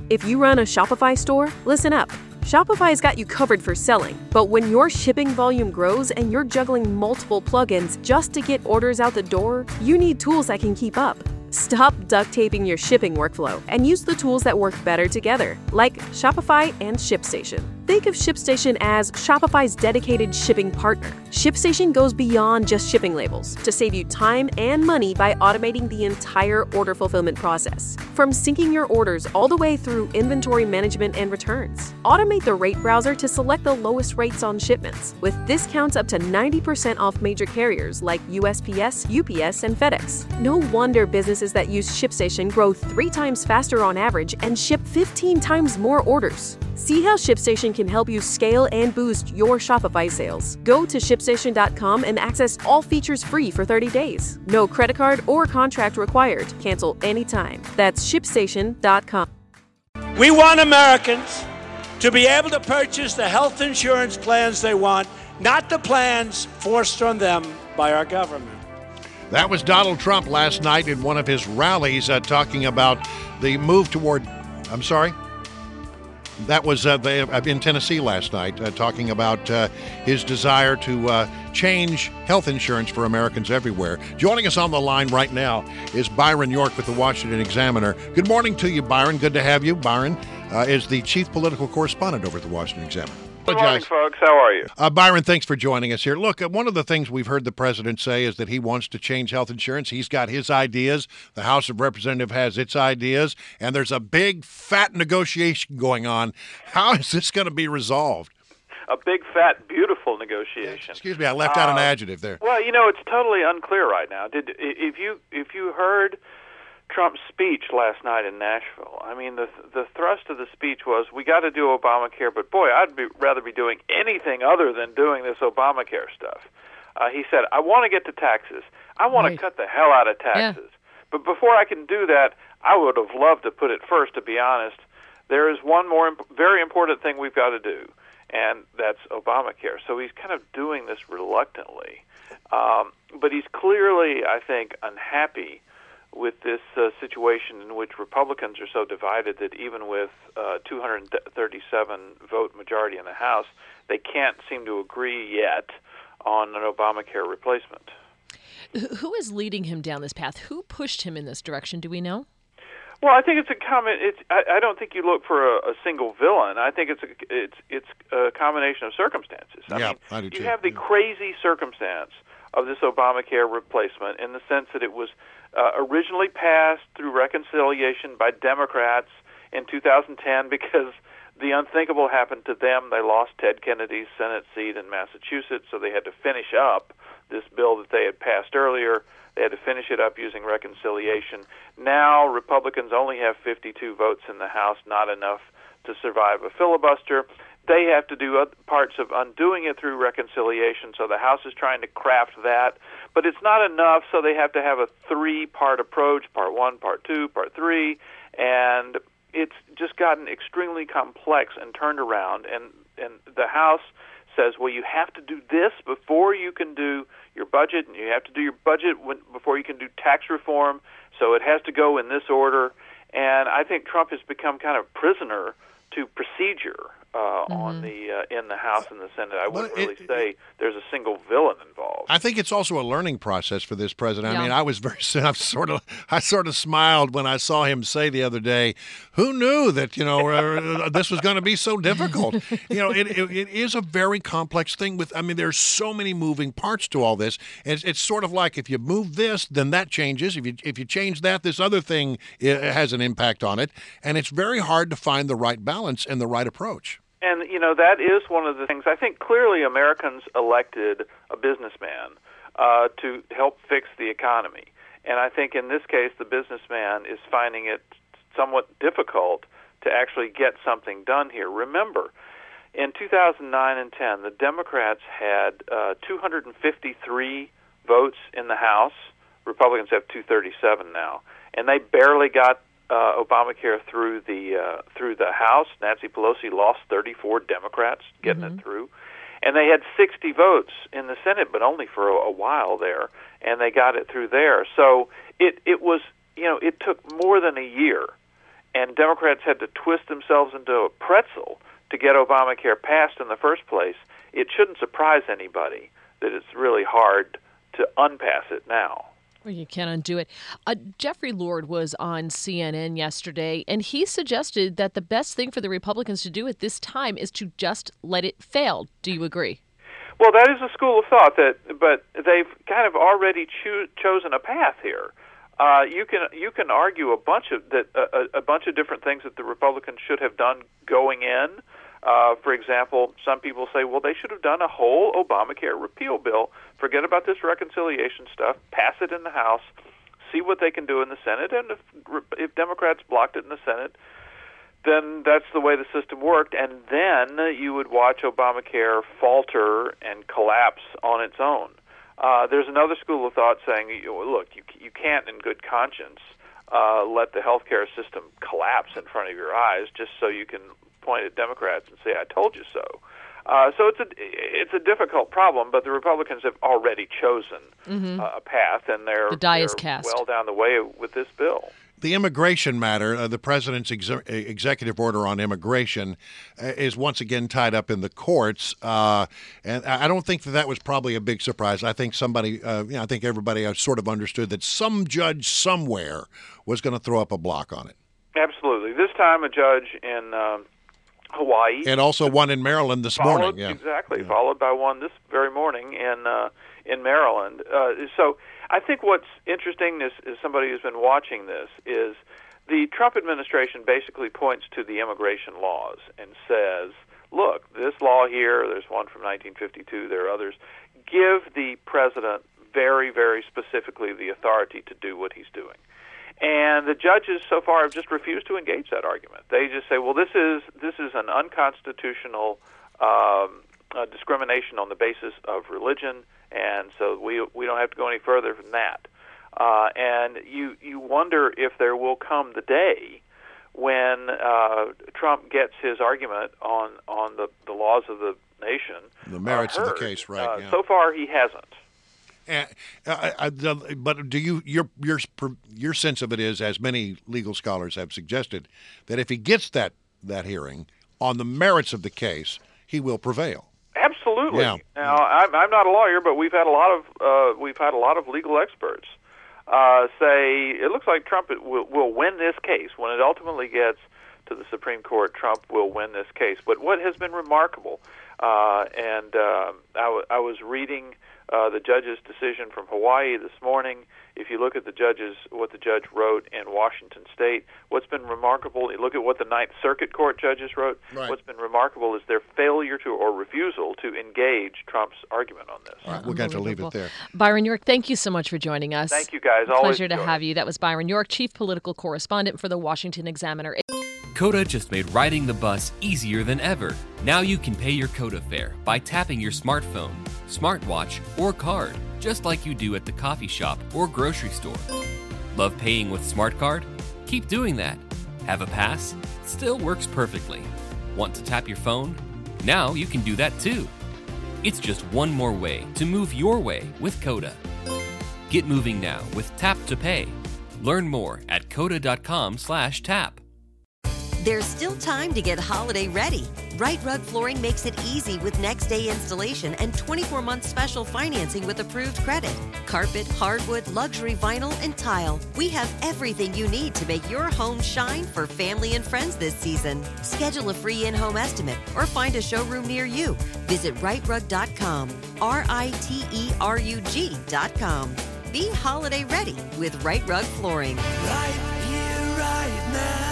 If you run a Shopify store, listen up. Shopify's got you covered for selling, but when your shipping volume grows and you're juggling multiple plugins just to get orders out the door, you need tools that can keep up. Stop duct taping your shipping workflow and use the tools that work better together, like Shopify and ShipStation. Think of ShipStation as Shopify's dedicated shipping partner. ShipStation goes beyond just shipping labels to save you time and money by automating the entire order fulfillment process. From syncing your orders all the way through inventory management and returns. Automate the rate browser to select the lowest rates on shipments, with discounts up to 90% off major carriers like USPS, UPS, and FedEx. No wonder businesses that use ShipStation grow 3 times faster on average and ship 15 times more orders. See how ShipStation can help you scale and boost your Shopify sales. Go to ShipStation.com and access all features free for 30 days. No credit card or contract required. Cancel anytime. That's ShipStation.com. We want Americans to be able to purchase the health insurance plans they want, not the plans forced on them by our government. That was Donald Trump last night in one of his rallies talking about the move toward, that was in Tennessee last night, talking about his desire to change health insurance for Americans everywhere. Joining us on the line right now is Byron York with the Washington Examiner. Good morning to you, Byron. Good to have you. Byron is the chief political correspondent over at the Washington Examiner. Good morning, folks. How are you? Byron, thanks for joining us here. Look, one of the things we've heard the president say is that he wants to change health insurance. He's got his ideas. The House of Representatives has its ideas. And there's a big, fat negotiation going on. How is this going to be resolved? A big, fat, beautiful negotiation. Excuse me, I left out an adjective there. Well, it's totally unclear right now. If you heard Trump's speech last night in Nashville, I mean, the thrust of the speech was, we got to do Obamacare, but boy, I'd rather be doing anything other than doing this Obamacare stuff. He said, I want to get to taxes. I want to cut the hell out of taxes. Yeah. But before I can do that, I would have loved to put it first, to be honest. There is one more very important thing we've got to do, and that's Obamacare. So he's kind of doing this reluctantly. But he's clearly, I think, unhappy with this situation in which Republicans are so divided that even with 237 vote majority in the House, they can't seem to agree yet on an Obamacare replacement. Who is leading him down this path? Who pushed him in this direction? Do we know? Well, I think it's I don't think you look for a single villain. I think it's a combination of circumstances. I do too. You have the crazy circumstance of this Obamacare replacement in the sense that it was originally passed through reconciliation by Democrats in 2010 because the unthinkable happened to them. They lost Ted Kennedy's Senate seat in Massachusetts, so they had to finish up this bill that they had passed earlier. They had to finish it up using reconciliation. Now Republicans only have 52 votes in the House, not enough to survive a filibuster. They have to do parts of undoing it through reconciliation, so the House is trying to craft that. But it's not enough, so they have to have a 3-part approach, part 1, part 2, part 3, and it's just gotten extremely complex and turned around. And the House says, well, you have to do this before you can do your budget, and you have to do your budget before you can do tax reform, so it has to go in this order. And I think Trump has become kind of prisoner to procedure in the House and the Senate. I wouldn't really say there's a single villain involved. I think it's also a learning process for this president. Yeah. I mean, I sort of smiled when I saw him say the other day, "Who knew that this was going to be so difficult?" It is a very complex thing. There's so many moving parts to all this. It's sort of like if you move this, then that changes. If you change that, this other thing has an impact on it, and it's very hard to find the right balance and the right approach. And, that is one of the things. I think clearly Americans elected a businessman to help fix the economy. And I think in this case, the businessman is finding it somewhat difficult to actually get something done here. Remember, in 2009 and 10, the Democrats had 253 votes in the House. Republicans have 237 now. And they barely got Obamacare through the House. Nancy Pelosi lost 34 Democrats getting it through, and they had 60 votes in the Senate, but only for a while there, and they got it through there. So it was it took more than a year, and Democrats had to twist themselves into a pretzel to get Obamacare passed in the first place, it shouldn't surprise anybody that it's really hard to unpass it now. Well, you can't undo it. Jeffrey Lord was on CNN yesterday, and he suggested that the best thing for the Republicans to do at this time is to just let it fail. Do you agree? Well, that is a school of thought, but they've kind of already chosen a path here. You can argue a bunch of different things that the Republicans should have done going in. For example, some people say, well, they should have done a whole Obamacare repeal bill. Forget about this reconciliation stuff. Pass it in the House. See what they can do in the Senate. And if Democrats blocked it in the Senate, then that's the way the system worked. And then you would watch Obamacare falter and collapse on its own. There's another school of thought saying, look, you can't in good conscience let the healthcare system collapse in front of your eyes just so you can point at Democrats and say, I told you so. So it's a difficult problem, but the Republicans have already chosen a path, and the die is cast. Well down the way with this bill. The immigration matter, the president's executive order on immigration is once again tied up in the courts. And I don't think that was probably a big surprise. I think I think everybody sort of understood that some judge somewhere was going to throw up a block on it. Absolutely. This time a judge in Hawaii. And also one in Maryland this morning. Yeah. Exactly. Yeah. Followed by one this very morning in Maryland. So I think what's interesting is somebody who's been watching this is the Trump administration basically points to the immigration laws and says, look, this law here, there's one from 1952, there are others, give the president very, very specifically the authority to do what he's doing. And the judges so far have just refused to engage that argument. They just say, well, this is an unconstitutional discrimination on the basis of religion, and so we don't have to go any further than that. And you wonder if there will come the day when Trump gets his argument on the laws of the nation. The merits heard. Of the case, right? So far, he hasn't. But do your sense of it is, as many legal scholars have suggested, that if he gets that hearing on the merits of the case, he will prevail? Absolutely. Yeah. Now, I'm not a lawyer, but we've had a lot of legal experts say it looks like Trump will win this case when it ultimately gets to the Supreme Court. Trump will win this case. But what has been remarkable, and I was reading the judge's decision from Hawaii this morning. If you look at what the judge wrote in Washington State, what's been remarkable, you look at what the Ninth Circuit Court judges wrote, right. What's been remarkable is their failure to or refusal to engage Trump's argument on this. All right, we're going to leave it there. Byron York, thank you so much for joining us. Thank you, guys. Pleasure to have you. That was Byron York, Chief Political Correspondent for the Washington Examiner. Coda just made riding the bus easier than ever. Now you can pay your Coda fare by tapping your smartphone, smartwatch, or card, just like you do at the coffee shop or grocery store. Love paying with SmartCard? Keep doing that. Have a pass? Still works perfectly. Want to tap your phone? Now you can do that too. It's just one more way to move your way with Coda. Get moving now with Tap to Pay. Learn more at coda.com/tap. There's still time to get holiday ready. Right Rug Flooring makes it easy with next-day installation and 24-month special financing with approved credit. Carpet, hardwood, luxury vinyl, and tile. We have everything you need to make your home shine for family and friends this season. Schedule a free in-home estimate or find a showroom near you. Visit rightrug.com, RITERUG.com. Be holiday ready with Right Rug Flooring. Right here, right now.